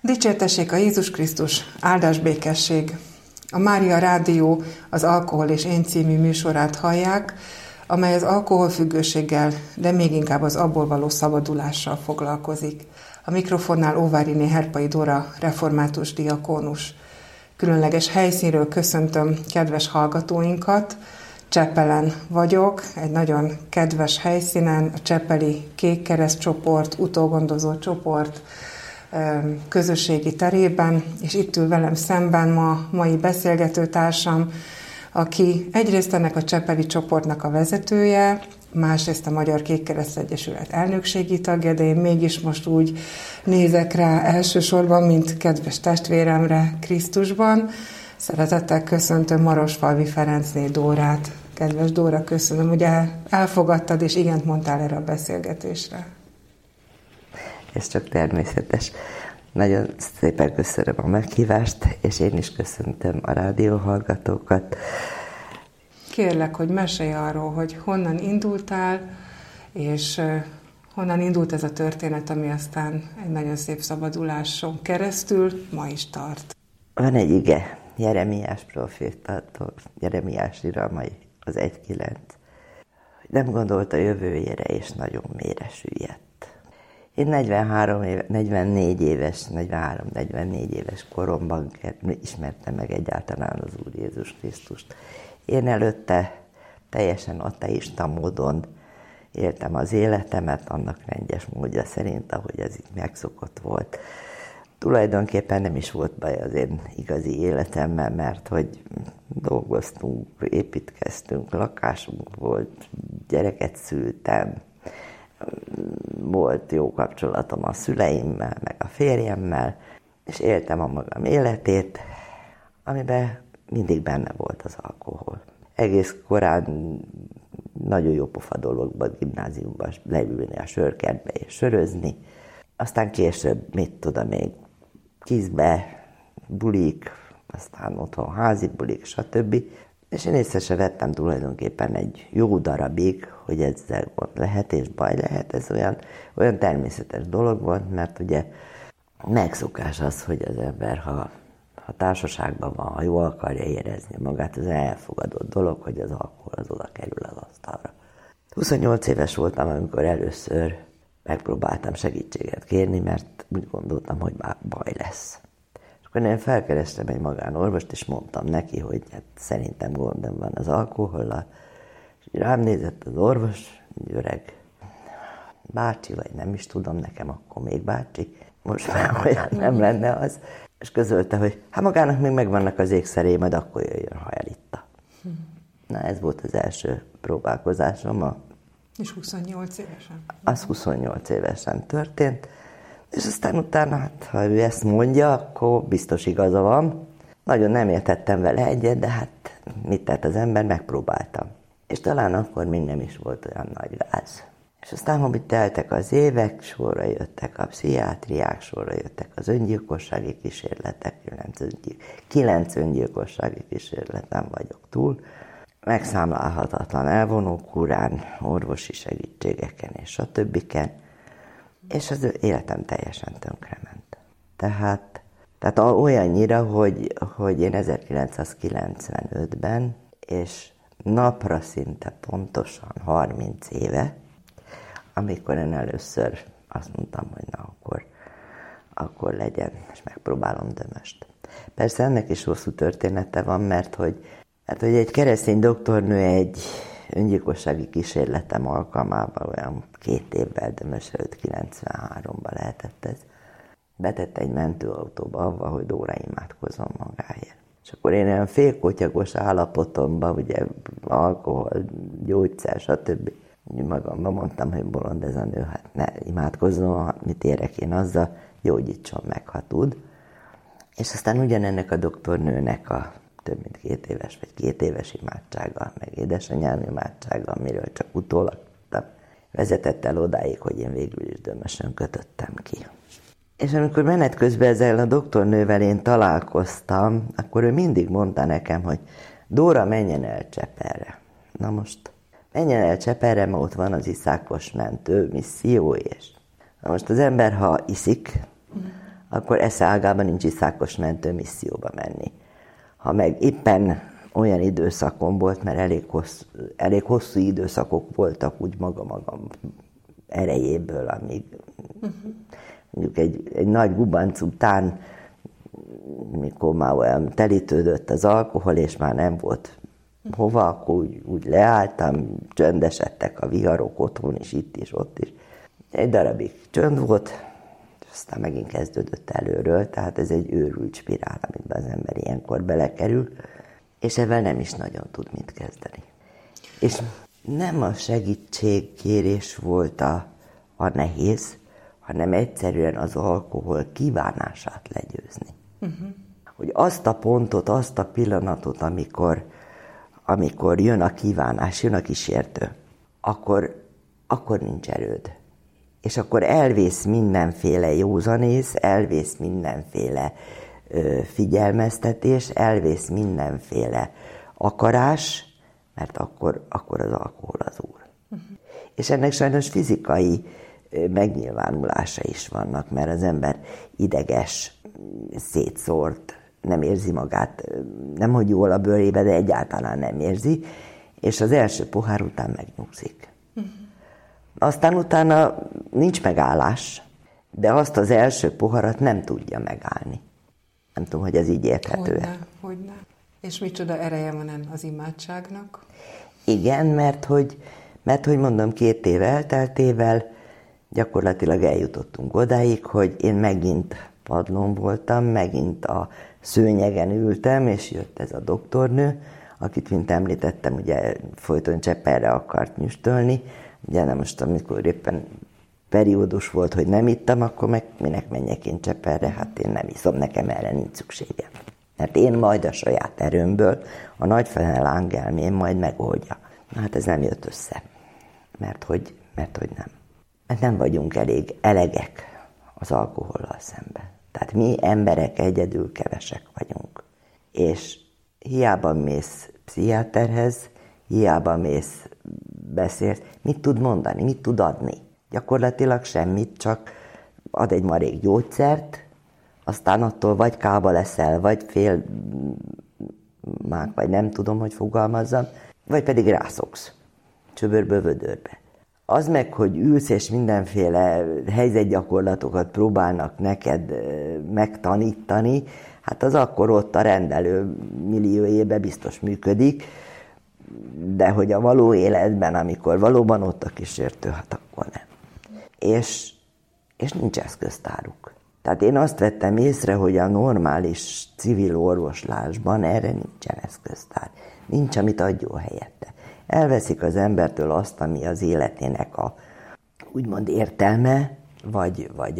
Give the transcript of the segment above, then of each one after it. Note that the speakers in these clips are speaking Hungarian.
Dicsértessék a Jézus Krisztus, áldás békesség! A Mária Rádió az Alkohol és Én című műsorát hallják, amely az alkoholfüggőséggel, de még inkább az abból való szabadulással foglalkozik. A mikrofonnál Óváriné Herpai Dóra, református diakónus. Különleges helyszínről köszöntöm kedves hallgatóinkat. Csepelen vagyok, egy nagyon kedves helyszínen, a Csepeli Kékkereszt csoport, utógondozó csoport közösségi terében, és itt ül velem szemben mai beszélgetőtársam, aki egyrészt ennek a csepeli csoportnak a vezetője, másrészt a Magyar Kékkereszt Egyesület elnökségi tagja, de én mégis most úgy nézek rá elsősorban, mint kedves testvéremre Krisztusban. Szeretettel köszöntöm Marosfalvi Ferencné Dórát. Kedves Dóra, köszönöm, hogy elfogadtad és igent mondtál erre a beszélgetésre. Ez csak természetes. Nagyon szépen köszönöm a meghívást, és én is köszöntöm a rádióhallgatókat. Kérlek, hogy mesélj arról, hogy honnan indultál, és honnan indult ez a történet, ami aztán egy nagyon szép szabaduláson keresztül ma is tart. Van egy ige, Jeremiás profétától, Jeremiás iramai, az 1.9. Nem gondolt a jövőjére, és nagyon mélyre süllyedt. Én 44 éves koromban ismertem meg egyáltalán az Úr Jézus Krisztust. Én előtte teljesen ateista módon éltem az életemet, annak rendes módja szerint, ahogy ez itt megszokott volt. Tulajdonképpen nem is volt baj az én igazi életemmel, mert hogy dolgoztunk, építkeztünk, lakásunk volt, gyereket szültem, volt jó kapcsolatom a szüleimmel, meg a férjemmel, és éltem a magam életét, amiben mindig benne volt az alkohol. Egész korán nagyon jó pofa dolog volt gimnáziumban leülni a sörkertbe és sörözni. Aztán később, mit tudom még, kizbe, bulik, aztán otthon házi bulik, stb. És én észre se vettem tulajdonképpen egy jó darabig, hogy ezzel gond lehet és baj lehet. Ez olyan természetes dolog volt, mert ugye megszokás az, hogy az ember, ha társaságban van, ha jól akarja érezni magát, az elfogadott dolog, hogy az alkohol az oda kerül az asztalra. 28 éves voltam, amikor először megpróbáltam segítséget kérni, mert úgy gondoltam, hogy már baj lesz. És akkor én felkerestem egy magánorvost, és mondtam neki, hogy hát szerintem gondom van az alkohollal. És rám nézett az orvos, egy öreg bácsi, vagy nem is tudom, nekem akkor még bácsi, most már olyan nem lenne az, és közölte, hogy hát magának még megvannak az ékszeré, majd akkor jöjjön, ha elitta. Na, ez volt az első próbálkozásom. És 28 évesen? Az 28 évesen történt, és aztán utána, hát, ha ő ezt mondja, akkor biztos igaza van. Nagyon nem értettem vele egyet, de hát mit tett az ember, megpróbáltam. És talán akkor még nem is volt olyan nagy gáz. És aztán, hogy teltek az évek, sorra jöttek a pszichiátriák, sorra jöttek az öngyilkossági kísérletek, 9 öngyilkossági kísérleten vagyok túl, megszámlálhatatlan elvonókúrán, orvosi segítségeken és stb. És az életem teljesen tönkrement. Tehát olyannyira, hogy én 1995-ben, és napra szinte pontosan 30 éve, amikor én először azt mondtam, hogy na akkor legyen, és megpróbálom dömöst. Persze ennek is hosszú története van, mert hogy egy keresztény doktornő egy öngyilkossági kísérletem alkalmával olyan 2 évvel dömös előtt, 93-ban lehetett ez, betette egy mentőautóba avval, hogy Dóra imádkozzon magáért. És akkor én olyan félkotyagos állapotomban, ugye alkohol, gyógyszer, stb. Magamban mondtam, hogy bolond ez a nő, hát ne imádkozzon, mit érek én azzal, gyógyítson meg, ha tud. És aztán ugyanennek a doktornőnek a több mint 2 éves, vagy 2 éves imádsággal, meg édesanyám imádsággal, amiről csak utólag tudtam, vezetett el odáig, hogy én végül is dömösön kötöttem ki. És amikor menet közben ezzel a doktornővel én találkoztam, akkor ő mindig mondta nekem, hogy Dóra, menjen el Csepelre. Na most menjen el Csepelre, mert ott van az iszákos mentő misszió, és na most az ember, ha iszik, akkor esze ágában nincs iszákos mentő misszióba menni. Ha meg éppen olyan időszakon volt, mert elég hosszú időszakok voltak úgy magam erejéből, amíg mondjuk egy nagy gubanc után, mikor már olyan telítődött az alkohol, és már nem volt hova, akkor úgy leálltam, csöndesedtek a viharok otthon is, itt is, ott is. Egy darabig csönd volt, aztán megint kezdődött előről, tehát ez egy őrült spirál, amiben az ember ilyenkor belekerül, és ezzel nem is nagyon tud mit kezdeni. És nem a segítségkérés volt a nehéz, hanem egyszerűen az alkohol kívánását legyőzni. Hogy azt a pontot, azt a pillanatot, amikor jön a kívánás, jön a kísértő, akkor nincs erőd. És akkor elvész mindenféle józanész, elvész mindenféle figyelmeztetés, elvész mindenféle akarás, mert akkor az alkohol az úr. És ennek sajnos fizikai megnyilvánulása is vannak, mert az ember ideges, szétszórt, nem érzi magát, nem hogy jól a bőrébe, de egyáltalán nem érzi, és az első pohár után megnyugszik. Aztán utána nincs megállás, de azt az első poharat nem tudja megállni. Nem tudom, hogy ez így érthető-e. Hogyne. És micsoda ereje van az imádságnak? Igen, mert hogy mondom, 2 év elteltével gyakorlatilag eljutottunk odáig, hogy én megint padlón voltam, megint a szőnyegen ültem, és jött ez a doktornő, akit, mint említettem, ugye folyton Csepelre akart nyüstölni. Ugye nem most, amikor éppen periódus volt, hogy nem ittam, akkor meg minek menjek én Csepelre, hát én nem iszom, nekem erre nincs szükségem. Mert én majd a saját erőmből, a nagyfene lángelmém majd megoldja. Na hát ez nem jött össze, mert hogy nem. Mert nem vagyunk elegek az alkohollal szemben. Tehát mi emberek egyedül kevesek vagyunk. És hiába mész pszichiáterhez, hiába mész, beszélsz, mit tud mondani, mit tud adni? Gyakorlatilag semmit, csak ad egy marék gyógyszert, aztán attól vagy kába leszel, vagy fél mák, vagy nem tudom, hogy fogalmazzam, vagy pedig rászoksz csöbörből vödörbe. Az meg, hogy ülsz és mindenféle helyzetgyakorlatokat próbálnak neked megtanítani, hát az akkor ott a rendelő milliójébe biztos működik, de hogy a való életben, amikor valóban ott a kísértő, hát akkor nem. És nincs eszköztáruk. Tehát én azt vettem észre, hogy a normális civil orvoslásban erre nincsen eszköztár. Nincs, amit adjon helyette. Elveszik az embertől azt, ami az életének a úgymond értelme, vagy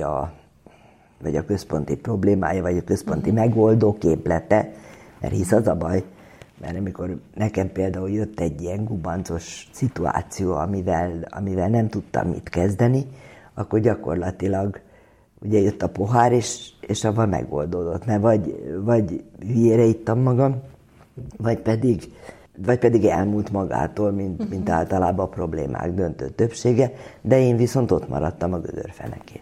a központi problémája, vagy a központi megoldó képlete, mert hisz az a baj, mert amikor nekem például jött egy ilyen gubancos szituáció, amivel nem tudtam mit kezdeni, akkor gyakorlatilag ugye jött a pohár, és avval megoldódott, mert vagy hülyére ittam magam, vagy pedig elmúlt magától, mint általában a problémák döntő többsége, de én viszont ott maradtam a gödörfenekén.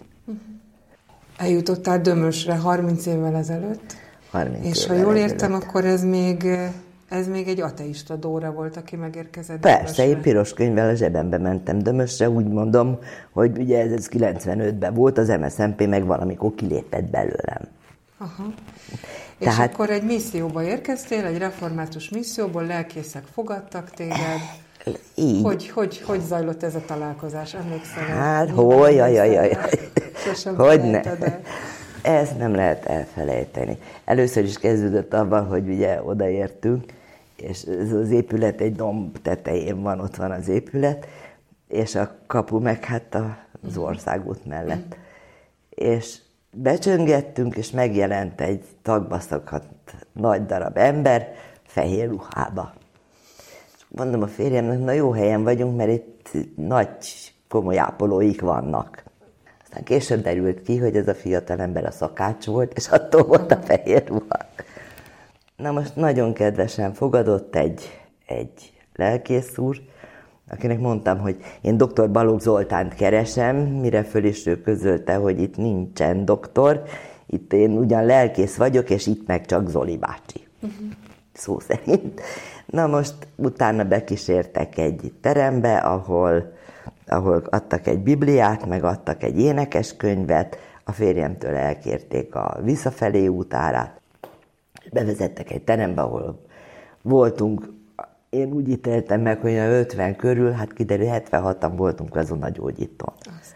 Eljutottál Dömösre 30 évvel ezelőtt, 30 és ha évvel jól ezelőtt. értem, akkor ez még egy ateista Dóra volt, aki megérkezett Persze, Dömösre. én piros könyvvel a zsebembe mentem Dömösre, úgy mondom, hogy ugye ez 95-ben volt, az MSZNP meg valamikor kilépett belőlem. Aha. Tehát- És akkor egy misszióba érkeztél, egy református misszióból, lelkészek fogadtak téged. Így. Hogy zajlott ez a találkozás? Emlékszel? Hát, Nyilván sosem hogyne. felejted el. Ezt nem lehet elfelejteni. Először is kezdődött abban, hogy ugye odaértünk, és ez az épület egy domb tetején van, ott van az épület, és a kapu meg hát az országút mellett. És becsöngettünk, és megjelent egy tagba szakadt nagy darab ember, fehér ruhába. És mondom a férjemnek, na jó helyen vagyunk, mert itt nagy, komoly ápolóik vannak. Aztán később derült ki, hogy ez a fiatalember a szakács volt, és attól volt a fehér ruha. Na most nagyon kedvesen fogadott egy lelkész úr, akinek mondtam, hogy én dr. Balogh Zoltánt keresem, mire föl is ő közölte, hogy itt nincsen doktor, Itt én ugyan lelkész vagyok, és itt meg csak Zoli bácsi. Szó szerint. Na most utána bekísértek egy terembe, ahol adtak egy Bibliát, meg adtak egy énekeskönyvet, a férjemtől elkérték a visszafelé útárát, bevezettek egy terembe, ahol voltunk, én úgy ítéltem meg, hogy a 50 körül, hát kiderül, 76-an voltunk azon a gyógyítón.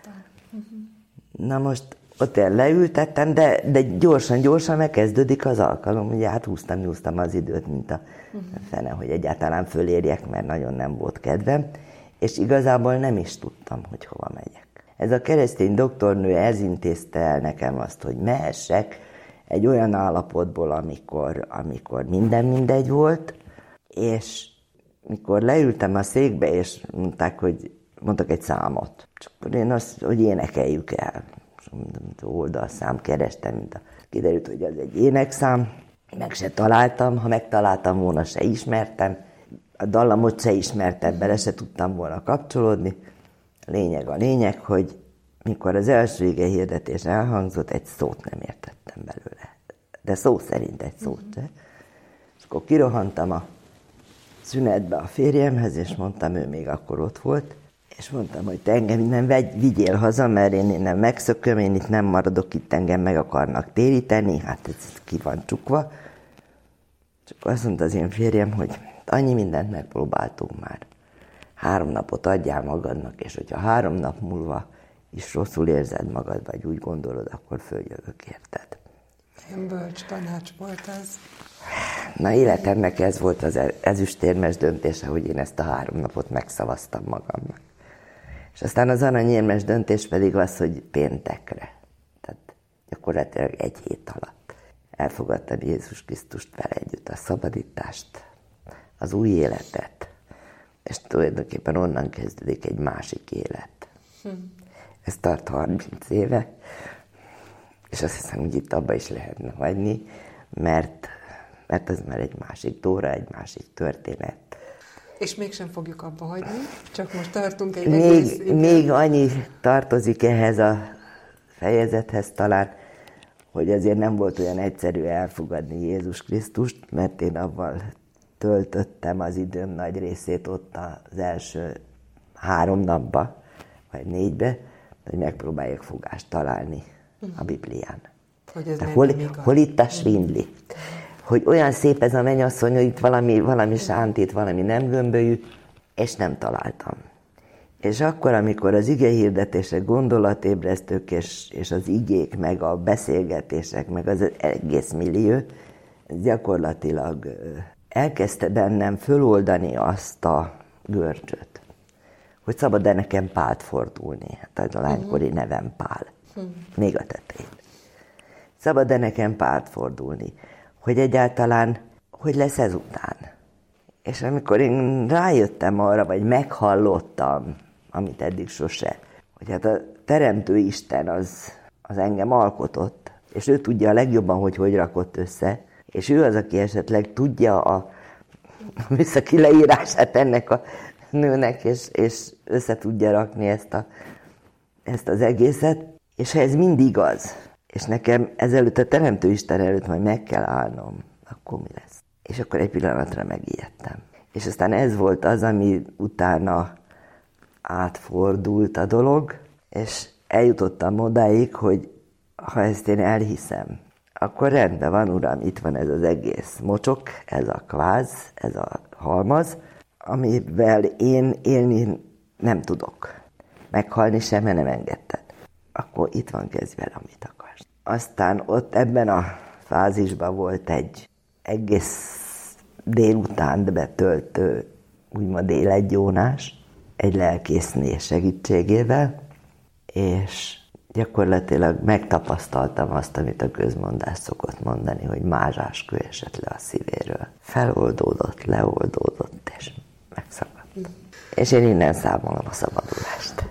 Na most ott én leültettem, de gyorsan megkezdődik az alkalom, ugye hát húztam az időt, mint a fene, hogy egyáltalán fölérjek, mert nagyon nem volt kedvem, és igazából nem is tudtam, hogy hova megyek. Ez a keresztény doktornő ez intézte el nekem azt, hogy mehessek egy olyan állapotból, amikor minden mindegy volt, és mikor leültem a székbe, és mondtak egy számot, csak akkor én azt, hogy énekeljük el. Oldalszám kerestem, kiderült, hogy az egy énekszám, meg se találtam, ha megtaláltam volna, se ismertem, a dallamot se ismertem, bele se tudtam volna kapcsolódni. A lényeg, hogy mikor az első ige hirdetés elhangzott, egy szót nem értettem belőle. De szó szerint egy szót se. És akkor kirohantam a szünetbe a férjemhez, és mondtam, ő még akkor ott volt, és mondtam, hogy te engem innen vigyél haza, mert én innen megszököm, én itt nem maradok, itt engem meg akarnak téríteni, hát ez ki van csukva. Csak azt mondta az én férjem, hogy annyi mindent megpróbáltunk már. 3 napot adjál magadnak, és hogyha 3 nap múlva is rosszul érzed magad, vagy úgy gondolod, akkor följövök érted. Ilyen bölcs tanács volt ez. Na, életemnek ez volt az ezüstérmes döntése, hogy én ezt a 3 napot megszavaztam magamnak. És aztán az aranyérmes döntés pedig az, hogy péntekre, tehát gyakorlatilag 1 hét alatt elfogadtam Jézus Krisztust vele együtt, a szabadítást, az új életet, és tulajdonképpen onnan kezdődik egy másik élet. Ez tart 30 éve, és azt hiszem, hogy itt abba is lehetne hagyni, mert ez már egy másik tóra, egy másik történet. És mégsem fogjuk abba hagyni, csak most tartunk egy még annyi tartozik ehhez a fejezethez talán, hogy azért nem volt olyan egyszerű elfogadni Jézus Krisztust, mert én avval töltöttem az időm nagy részét ott az első 3 napba, vagy 4-be, hogy megpróbáljak fogást találni a Biblián. Hogy ez hol itt a svindli? Hogy olyan szép ez a mennyasszony, hogy itt valami sántít, valami nem gömbölyű, és nem találtam. És akkor, amikor az igehirdetések, gondolatébresztők és az igék, meg a beszélgetések, meg az egész millió, ez gyakorlatilag elkezdte bennem föloldani azt a görcsöt, hogy szabad-e nekem Pált fordulni. Hát a lánykori nevem Pál. Még a tetején. Szabad-e nekem Pált fordulni? Hogy egyáltalán, hogy lesz ezután. És amikor én rájöttem arra, vagy meghallottam, amit eddig sose, hogy hát a Teremtő Isten az engem alkotott, és ő tudja a legjobban, hogy rakott össze, és ő az, aki esetleg tudja a műszaki leírását ennek a nőnek, és össze tudja rakni ezt az egészet, és ha ez mind igaz, és nekem ezelőtt a Teremtő Isten előtt majd meg kell állnom, akkor mi lesz? És akkor egy pillanatra megijedtem. És aztán ez volt az, ami utána átfordult a dolog, és eljutottam odáig, hogy ha ezt én elhiszem, akkor rendben van, Uram, itt van ez az egész mocsok, ez a kváz, ez a halmaz, amivel én élni nem tudok. Meghalni sem, mert nem engedted. Akkor itt van, kezdj vele, amit akarsz. Aztán ott ebben a fázisban volt egy egész délután betöltő, úgymond életgyónás, egy lelkészné segítségével, és gyakorlatilag megtapasztaltam azt, amit a közmondás szokott mondani, hogy mázsáskő esett le a szívéről. Feloldódott, leoldódott, és megszakadt. És én innen számolom a szabadulást.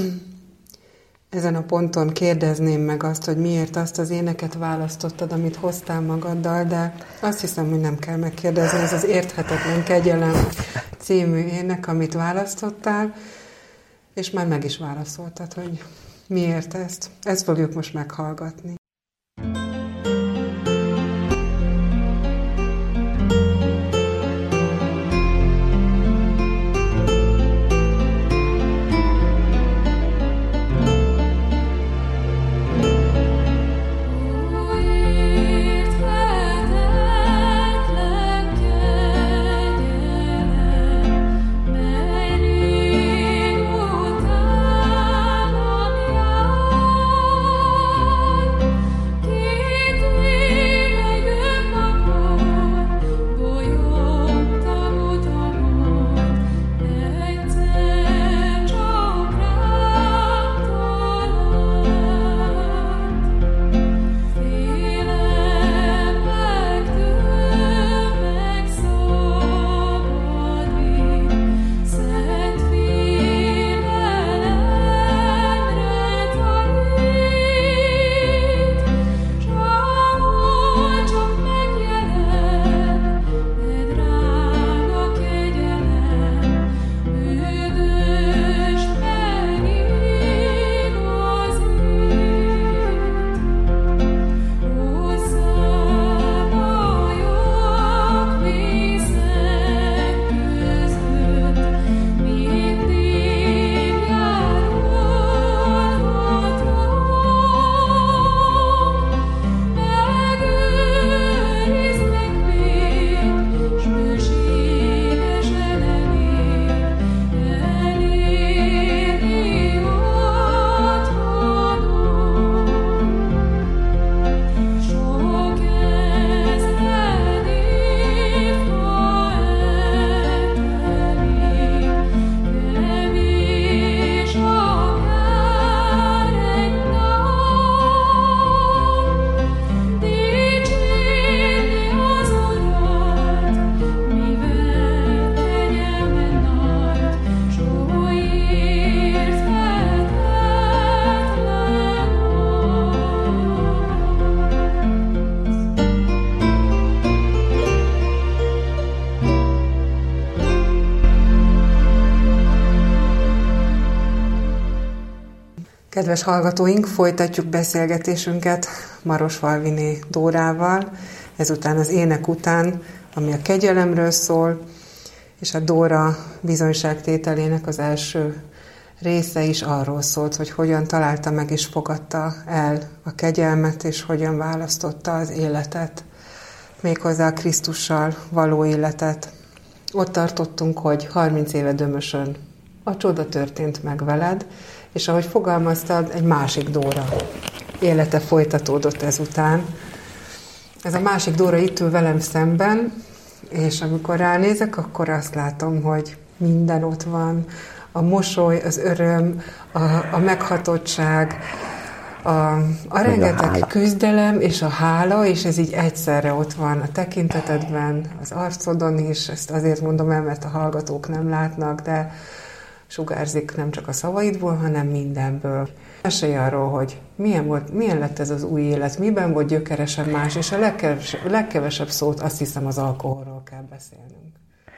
Ezen a ponton kérdezném meg azt, hogy miért azt az éneket választottad, amit hoztál magaddal, de azt hiszem, hogy nem kell megkérdezni, ez az Érthetetlen Kegyelem című ének, amit választottál, és már meg is válaszoltad, hogy miért ezt. Ezt fogjuk most meghallgatni. Kedves hallgatóink, folytatjuk beszélgetésünket Marosvalviné Dórával, ezután az ének után, ami a kegyelemről szól, és a Dóra bizonyságtételének az első része is arról szólt, hogy hogyan találta meg és fogadta el a kegyelmet, és hogyan választotta az életet, méghozzá a Krisztussal való életet. Ott tartottunk, hogy 30 éve Dömösön a csoda történt meg veled, és ahogy fogalmaztad, egy másik Dóra élete folytatódott ezután. Ez a másik Dóra itt ül velem szemben, és amikor ránézek, akkor azt látom, hogy minden ott van. A mosoly, az öröm, a meghatottság, a rengeteg küzdelem és a hála, és ez így egyszerre ott van a tekintetedben, az arcodon is. Ezt azért mondom el, mert a hallgatók nem látnak, de sugárzik nem csak a szavaidból, hanem mindenből. Mesélj arról, hogy milyen lett ez az új élet, miben volt gyökeresen más, és a legkevesebb szót azt hiszem az alkoholról kell beszélnünk.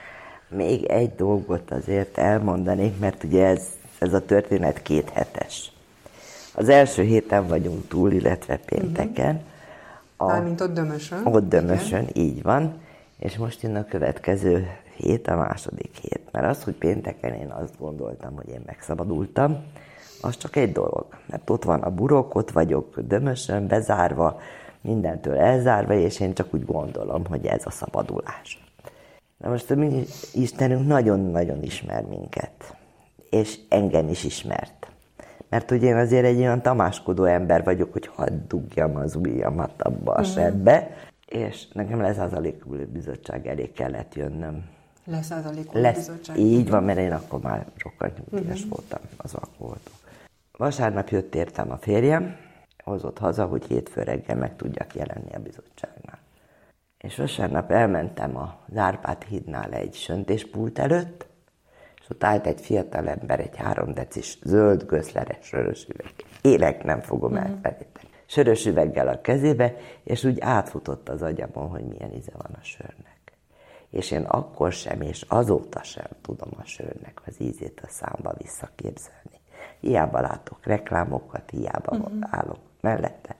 Még egy dolgot azért elmondanék, mert ugye ez a történet 2 hetes. Az első héten vagyunk túl, illetve pénteken. Mármint ott Dömösön. Ott Dömösön, így van. És most jön a következő hét, a második hét. Mert az, hogy pénteken én azt gondoltam, hogy én megszabadultam, az csak egy dolog. Mert ott van a burok, ott vagyok Dömösön, bezárva, mindentől elzárva, és én csak úgy gondolom, hogy ez a szabadulás. Na most a mi Istenünk nagyon-nagyon ismer minket. És engem is ismert. Mert ugye én azért egy olyan tamáskodó ember vagyok, hogy hadd dugjam az ujjamat abba a sebbe, és nekem leszázalékú bizottság elé kellett jönnöm. Leszázalékú bizottság? Így van, mert én akkor már sokkal nyugdíjas voltam az alkoholtól. Vasárnap jött értem a férjem, hozott haza, hogy hétfő reggel meg tudjak jelenni a bizottságnál. És vasárnap elmentem az Árpád hídnál egy söntéspult előtt, és ott állt egy fiatal ember, egy 3 decis zöld göszleres sörös üveg. Élek nem fogom elfelejteni. Sörös üveggel a kezébe, és úgy átfutott az agyamon, hogy milyen íze van a sörnek. És én akkor sem, és azóta sem tudom a sörnek az ízét a számba visszaképzelni. Hiába látok reklámokat, hiába állok mellette.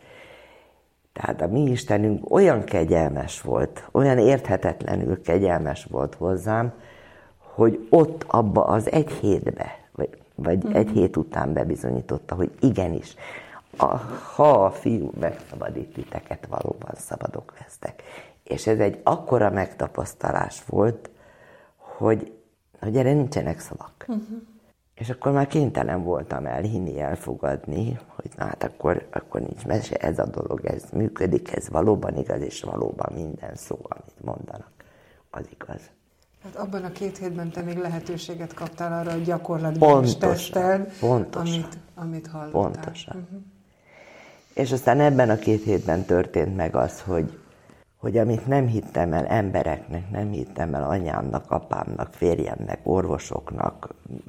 Tehát a mi Istenünk olyan kegyelmes volt, olyan érthetetlenül kegyelmes volt hozzám, hogy ott abba az egy hétbe, vagy egy hét után bebizonyította, hogy igenis, ha a fiú megszabadít titeket, valóban szabadok lesztek. És ez egy akkora megtapasztalás volt, hogy erre nincsenek szavak. És akkor már kénytelen voltam elhinni, elfogadni, hogy na hát akkor nincs mese, ez a dolog, ez működik, ez valóban igaz, és valóban minden szó, amit mondanak, az igaz. Hát abban a 2 hétben te még lehetőséget kaptál arra, hogy gyakorlatban is teszteld, amit hallottál. Pontosan. És aztán ebben a 2 hétben történt meg az, hogy amit nem hittem el embereknek, nem hittem el anyámnak, apámnak, férjemnek, orvosoknak,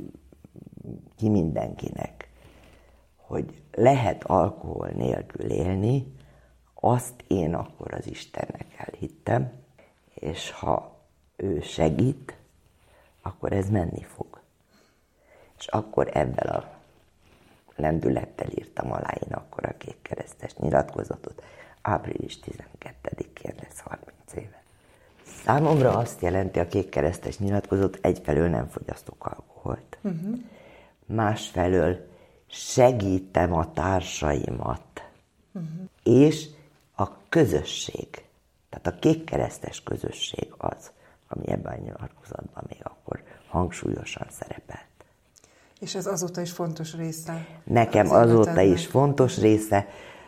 ki mindenkinek, hogy lehet alkohol nélkül élni, azt én akkor az Istennek elhittem, és ha ő segít, akkor ez menni fog. És akkor ebben a lendülettel írtam alá én akkor a kékkeresztes nyilatkozatot. Április 12-én lesz 30 éve. Számomra azt jelenti a kékkeresztes nyilatkozat, egyfelől nem fogyasztok alkoholt. Másfelől segítem a társaimat. És a közösség, tehát a kékkeresztes közösség az, ami ebben a nyilatkozatban még akkor hangsúlyosan szerepelt. És ez azóta is fontos része? Nekem azóta is fontos része.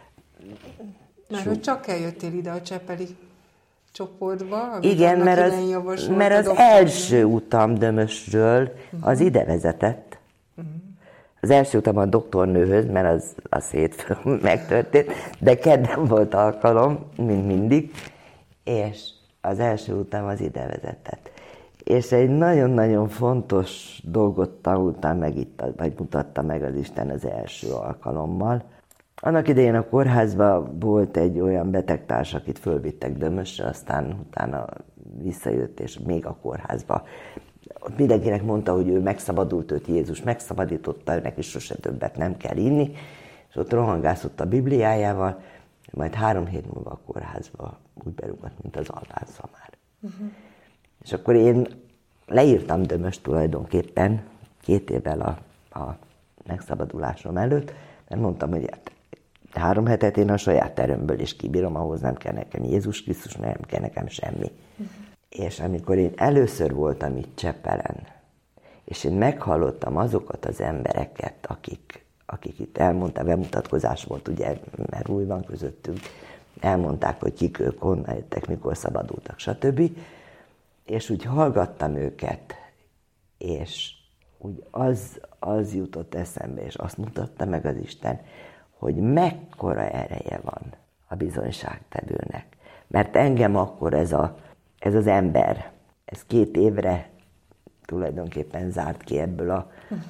Mert hogy csak eljöttél ide a csepeli csoportba? Igen, mert az első utam Dömösről az ide vezetett. Az első utam a doktornőhöz, mert az hétfőn megtörtént, de kedden volt alkalom, mint mindig, és az első utam az ide vezetett. És egy nagyon-nagyon fontos dolgot tanultam meg itt, vagy mutatta meg az Isten az első alkalommal. Annak idején a kórházban volt egy olyan betegtárs, akit fölvittek Dömösre, aztán utána visszajött, és még a kórházba mindenkinek mondta, hogy ő megszabadult, őt Jézus megszabadította, őnek is sose többet nem kell inni, és ott rohangászott a Bibliájával, majd 3 hét múlva a kórházba úgy berúgott, mint az albánszamár. És akkor én leírtam Dömöst tulajdonképpen 2 évvel a megszabadulásom előtt, mert mondtam, hogy 3 hetet én a saját erőmből is kibírom, ahhoz nem kell nekem Jézus Krisztus, nem kell nekem semmi. És amikor én először voltam itt Csepelen, és én meghallottam azokat az embereket, akik itt elmondták, bemutatkozás volt, ugye, mert új van közöttünk, elmondták, hogy kik ők, honnan jöttek, mikor szabadultak, stb. És úgy hallgattam őket, és úgy az jutott eszembe, és azt mutatta meg az Isten, hogy mekkora ereje van a bizonyságtevőnek. Mert engem akkor ez az ember, ez 2 évre tulajdonképpen zárt ki ebből a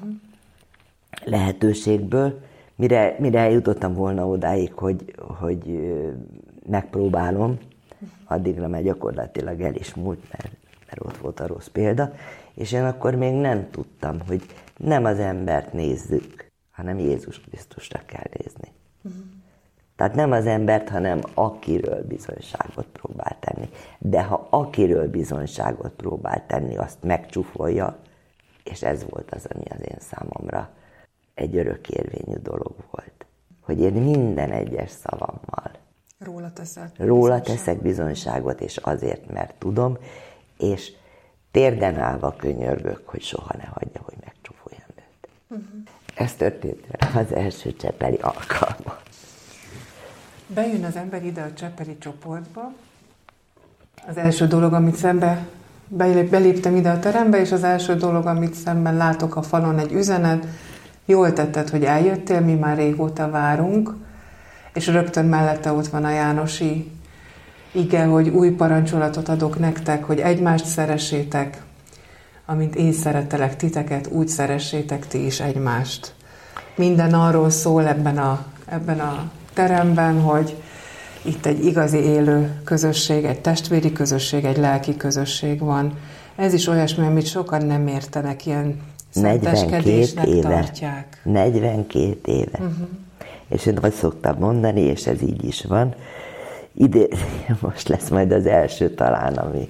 lehetőségből, mire eljutottam volna odáig, hogy megpróbálom, addigra már gyakorlatilag el is múlt, mert ott volt a rossz példa, és én akkor még nem tudtam, hogy nem az embert nézzük, hanem Jézus Krisztusra kell nézni. Tehát nem az embert, hanem akiről bizonyságot próbál tenni. De ha akiről bizonyságot próbál tenni, azt megcsúfolja, és ez volt az, ami az én számomra egy örökérvényű dolog volt. Hogy én minden egyes szavammal róla teszek bizonyságot, és azért, mert tudom, és térden állva könyörgök, hogy soha ne hagyja, hogy megcsúfoljam őt. Ez történt az első csepeli alkalma. Bejön az ember ide a csepeli csoportba. Az első dolog, amit beléptem ide a terembe, és az első dolog, amit szemben látok a falon, egy üzenet, jól tetted, hogy eljöttél, mi már régóta várunk, és rögtön mellette ott van a Jánosi ige, hogy új parancsolatot adok nektek, hogy egymást szeressétek, amint én szerettelek titeket, úgy szeressétek ti is egymást. Minden arról szól ebben a teremben, hogy itt egy igazi élő közösség, egy testvéri közösség, egy lelki közösség van. Ez is olyasmi, amit sokan nem értenek, ilyen szenteskedésnek tartják. 42 éve. És én azt szoktam mondani, és ez így is van, most lesz majd az első talán,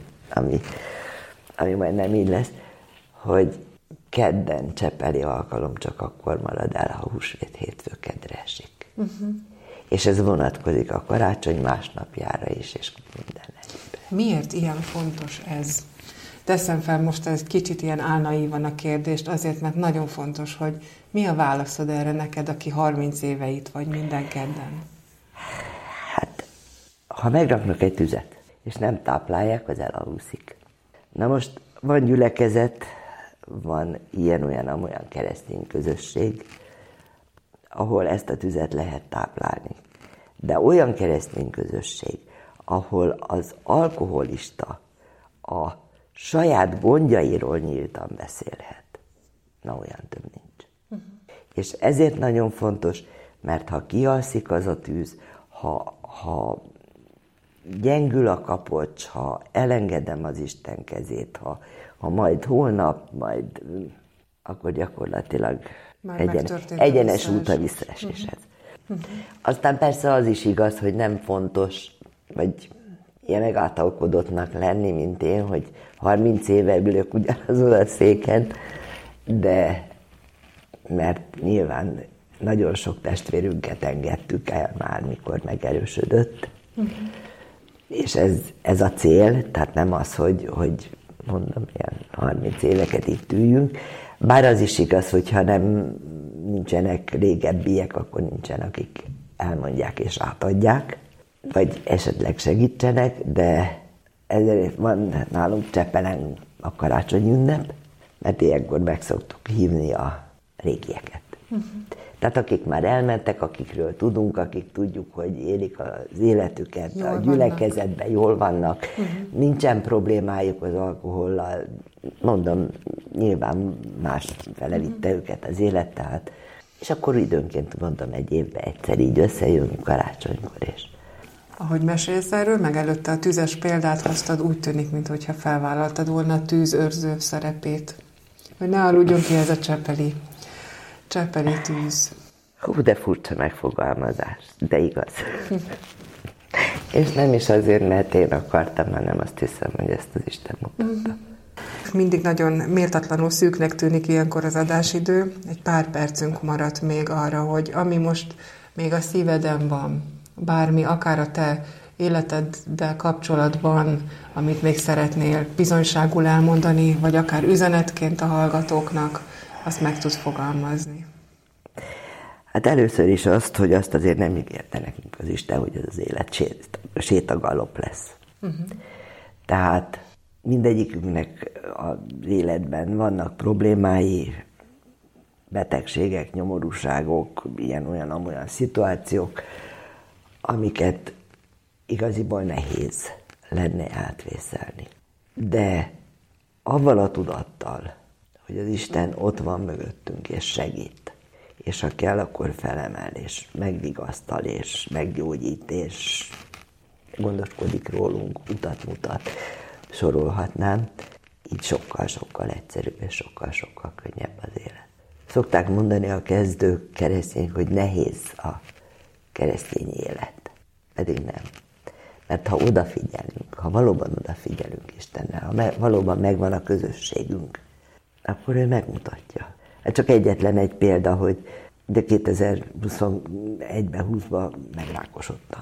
ami majd nem így lesz, hogy kedden csepeli alkalom csak akkor marad el, ha húsvét hétfő kedre esik. És ez vonatkozik a karácsony másnapjára is, és minden egyben. Miért ilyen fontos ez? Teszem fel most egy kicsit ilyen álnaívan a kérdést, azért, mert nagyon fontos, hogy mi a válaszod erre neked, aki 30 éve itt vagy minden kedden? Hát, ha megraknak egy tüzet, és nem táplálják, az elalúszik. Na most van gyülekezet, van ilyen-olyan keresztény közösség, ahol ezt a tüzet lehet táplálni. De olyan keresztény közösség, ahol az alkoholista a saját gondjairól nyíltan beszélhet, na olyan több nincs. És ezért nagyon fontos, mert ha kialszik az a tűz, ha gyengül a kapocs, ha elengedem az Isten kezét, ha majd holnap, akkor gyakorlatilag egyenes út a visszaeséshez. Aztán persze az is igaz, hogy nem fontos, vagy ilyen megáltalkodottnak lenni, mint én, hogy 30 éve ülök ugyanazon a széken, de mert nyilván nagyon sok testvérünket engedtük el már, mikor megerősödött. És ez a cél, tehát nem az, hogy mondom, ilyen 30 éveket itt üljünk, bár az is igaz, hogyha nincsenek régebbiek, akkor nincsen, akik elmondják és átadják, vagy esetleg segítsenek, de ezért van nálunk Csepelen a karácsony ünnep, mert ilyenkor meg szoktuk hívni a régieket. Tehát akik már elmentek, akikről tudunk, akik tudjuk, hogy élik az életüket, jól a gyülekezetben jól vannak, nincsen problémájuk az alkohollal, mondom, nyilván másfele vitte őket az élet, tehát, és akkor időnként mondom, egy évben egyszer így összejövünk karácsonykor, és Ahogy mesélsz erről, meg előtte a tüzes példát hoztad, úgy tűnik, mintha felvállaltad volna a tűzőrző szerepét. Hogy ne aludjon ki ez a cseppeli tűz. Hú, de furcsa megfogalmazás, de igaz. És nem is azért, mert én akartam, hanem azt hiszem, hogy ezt az Isten mutatta. Mindig nagyon méltatlanul szűknek tűnik ilyenkor az adásidő. Egy pár percünk maradt még arra, hogy ami most még a szíveden van, bármi, akár a te életeddel kapcsolatban, amit még szeretnél bizonyságul elmondani, vagy akár üzenetként a hallgatóknak, azt meg tudsz fogalmazni. Hát először is azt, hogy azt azért nem ígérte nekünk az Isten, hogy ez az élet sétagalop lesz. Tehát mindegyikünknek az életben vannak problémái, betegségek, nyomorúságok, ilyen-olyan szituációk, amiket igaziból nehéz lenne átvészelni. De avval a tudattal, hogy az Isten ott van mögöttünk és segít, és ha kell, akkor felemel, és megvigasztal, és meggyógyít, és gondoskodik rólunk, utat mutat, sorolhatnám, így sokkal-sokkal egyszerűbb, és sokkal-sokkal könnyebb az élet. Szokták mondani a kezdő keresztények, hogy nehéz a keresztény élet, pedig nem. Mert ha odafigyelünk, ha valóban odafigyelünk Istennel, ha valóban megvan a közösségünk, akkor ő megmutatja. Hát csak egyetlen egy példa, hogy de 2021-ben, 20-ban megrákosodtam.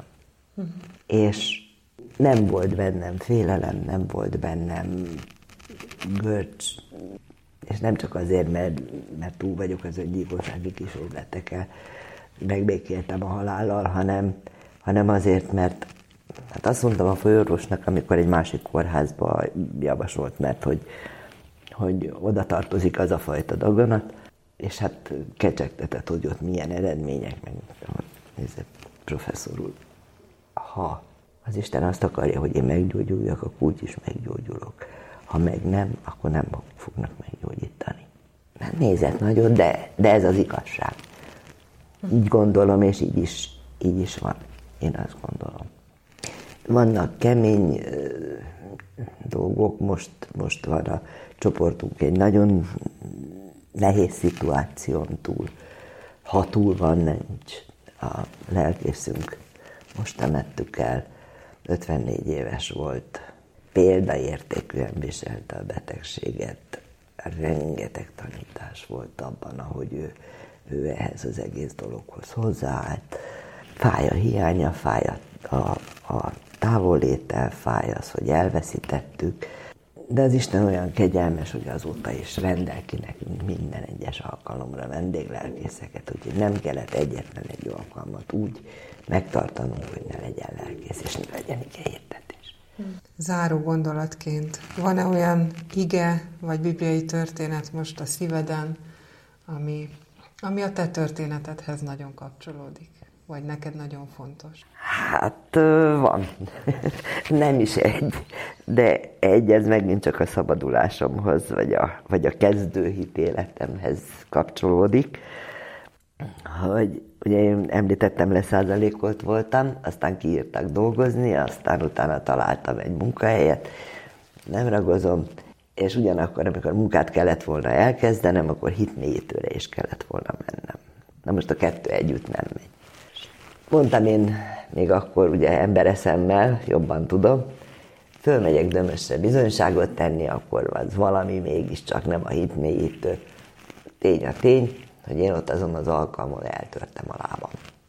És nem volt bennem félelem, nem volt bennem görcs, és nem csak azért, mert túl vagyok az öngyilkossági kísérletekkel, megbékéltem a halállal, hanem azért, mert hát azt mondtam a főorvosnak, amikor egy másik kórházba javasolt, mert hogy oda tartozik az a fajta daganat, és hát kecsegtetett, hogy ott milyen eredmények, meg nézze, professzor úr, ha az Isten azt akarja, hogy én meggyógyuljak, akkor úgy is meggyógyulok. Ha meg nem, akkor nem fognak meggyógyítani. Nem nézett nagyon, de ez az igazság. Így gondolom, és így is van. Én azt gondolom. Vannak kemény dolgok, most van a csoportunk egy nagyon nehéz szituáción túl. Ha túl van, nincs. A lelkészünk most temettük el, 54 éves volt, példaértékűen viselte a betegséget, rengeteg tanítás volt abban, ahogy ő ehhez az egész dologhoz hozzáállt. Fáj a hiánya, fáj a távollétel, fáj az, hogy elveszítettük, de az Isten olyan kegyelmes, hogy azóta is rendel ki nekünk minden egyes alkalomra vendéglelkészeket, úgyhogy nem kellett egyetlen egy alkalmat úgy megtartanunk, hogy ne legyen lelkész, és ne legyen igehirdetés. Záró gondolatként, van-e olyan ige vagy bibliai történet most a szíveden, ami a te történetedhez nagyon kapcsolódik, vagy neked nagyon fontos? Hát van. Nem is egy, de egy, ez megint csak a szabadulásomhoz, vagy a kezdőhitéletemhez kapcsolódik, hogy ugye én említettem, leszázalékolt voltam, aztán kiírtak dolgozni, aztán utána találtam egy munkahelyet, nem ragozom, és ugyanakkor, amikor munkát kellett volna elkezdenem, akkor hitmélyítőre is kellett volna mennem. Na most a kettő együtt nem megy. Mondtam én még akkor ugye embereszemmel, jobban tudom, fölmegyek Dömösre bizonyságot tenni, akkor az valami mégiscsak nem a hitmélyítő. Tény a tény, hogy én ott azon az alkalmon eltörtem a lábam.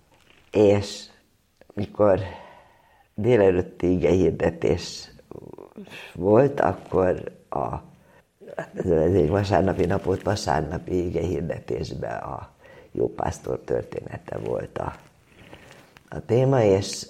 És mikor délelőtti igehirdetés volt, akkor ez egy vasárnapi napot, vasárnapi igehirdetésben a jópásztor története volt a téma, és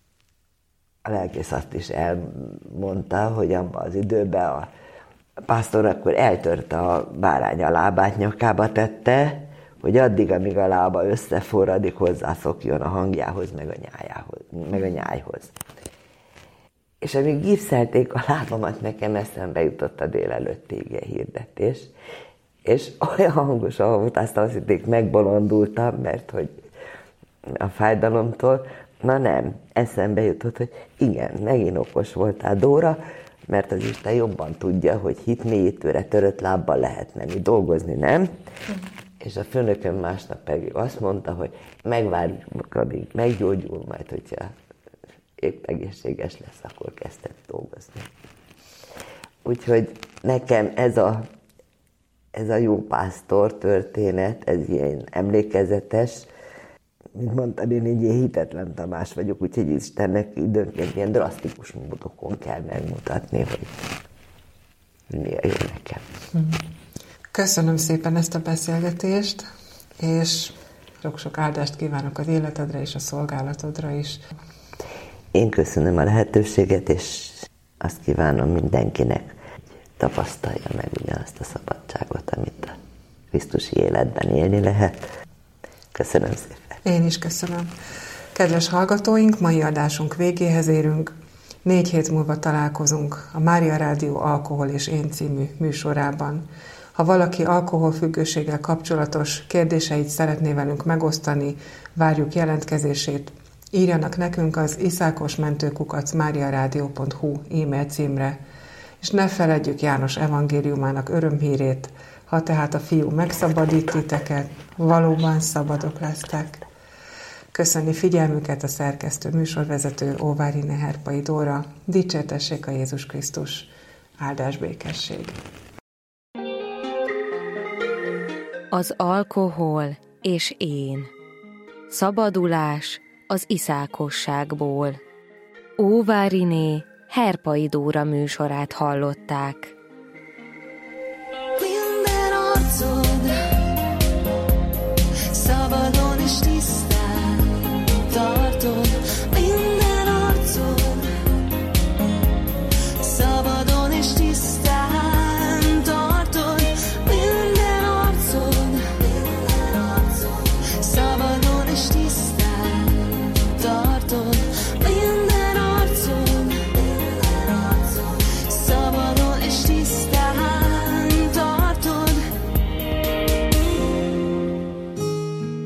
a lelkész azt is elmondta, hogy abban az időben a pásztor akkor eltörte a bárány a lábát, nyakába tette, hogy addig, amíg a lába összeforradik, hozzászokjon a hangjához, meg a nyájhoz. És amíg gipszelték a lábamat, nekem eszembe jutott a délelőtti igehirdetés, és olyan hangosan hangoztam, azt hitték, megbolondultam, mert hogy a fájdalomtól, Na nem, eszembe jutott, hogy igen, megint okos voltál, Dóra, mert az Isten jobban tudja, hogy hitmélyítőre törött lábbal lehet menni dolgozni, nem? És a főnököm másnap pedig azt mondta, hogy megvárjuk, amíg meggyógyul, majd hogyha épp egészséges lesz, akkor kezdett dolgozni. Úgyhogy nekem ez a jó pásztor történet, ez ilyen emlékezetes, mint mondtam, én egy ilyen hitetlen Tamás vagyok, úgyhogy Istennek időnként ilyen drasztikus módokon kell megmutatni, hogy milyen jó nekem. Köszönöm szépen ezt a beszélgetést, és sok-sok áldást kívánok az életedre és a szolgálatodra is. Én köszönöm a lehetőséget, és azt kívánom mindenkinek, hogy tapasztalja meg ugyanazt a szabadságot, amit a krisztusi életben élni lehet. Köszönöm szépen. Én is köszönöm. Kedves hallgatóink, mai adásunk végéhez érünk. 4 hét múlva találkozunk a Mária Rádió Alkohol és Én című műsorában. Ha valaki alkoholfüggőséggel kapcsolatos kérdéseit szeretné velünk megosztani, várjuk jelentkezését. Írjanak nekünk az iszákosmentő@mariaradio.hu e-mail címre, és ne feledjük János evangéliumának örömhírét, ha tehát a Fiú megszabadít titeket, valóban szabadok lesztek. Köszönni figyelmüket a szerkesztő műsorvezető Óváriné Herpai Dóra. Dicsértessék a Jézus Krisztus. Áldás békesség. Az alkohol és én. Szabadulás az iszákosságból. Óváriné Herpai Dóra műsorát hallották. Minden arcod szabadon és tisztán